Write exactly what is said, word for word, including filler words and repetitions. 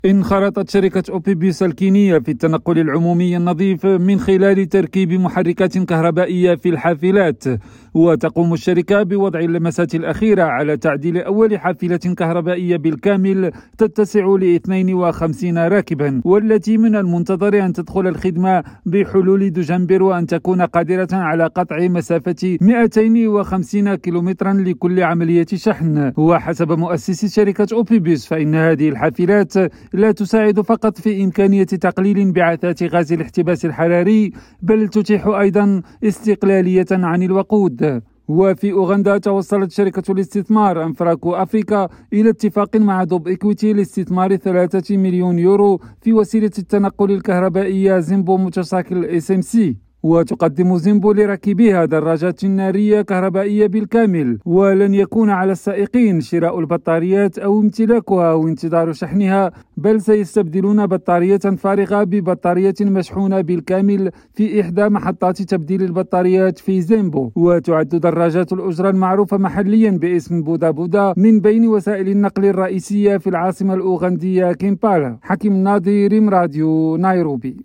انخرطت شركة أوبيبيوس الكينية في التنقل العمومي النظيف من خلال تركيب محركات كهربائية في الحافلات، وتقوم الشركة بوضع اللمسات الأخيرة على تعديل أول حافلة كهربائية بالكامل تتسع ل اثنين وخمسين راكبا، والتي من المنتظر أن تدخل الخدمة بحلول دجنبر وأن تكون قادرة على قطع مسافة مئتين وخمسين كيلومترا لكل عملية شحن. وحسب مؤسس شركة أوبيبيوس فإن هذه الحافلات لا تساعد فقط في إمكانية تقليل انبعاثات غاز الاحتباس الحراري، بل تتيح أيضا استقلالية عن الوقود. وفي أوغندا توصلت شركة الاستثمار أنفراكو أفريكا إلى اتفاق مع دوب إكويتي لاستثمار ثلاثة مليون يورو في وسيلة التنقل الكهربائية زيمبو موتوسايكل اس ام سي. وتقدم زيمبو لراكبيها دراجات نارية كهربائية بالكامل، ولن يكون على السائقين شراء البطاريات أو امتلاكها أو انتظار شحنها، بل سيستبدلون بطارية فارغة ببطارية مشحونة بالكامل في إحدى محطات تبديل البطاريات في زيمبو. وتعد دراجات الأجرة المعروفة محليا باسم بودا بودا من بين وسائل النقل الرئيسية في العاصمة الأوغندية كيمبالا. حكيم ناظر، راديو نيروبي.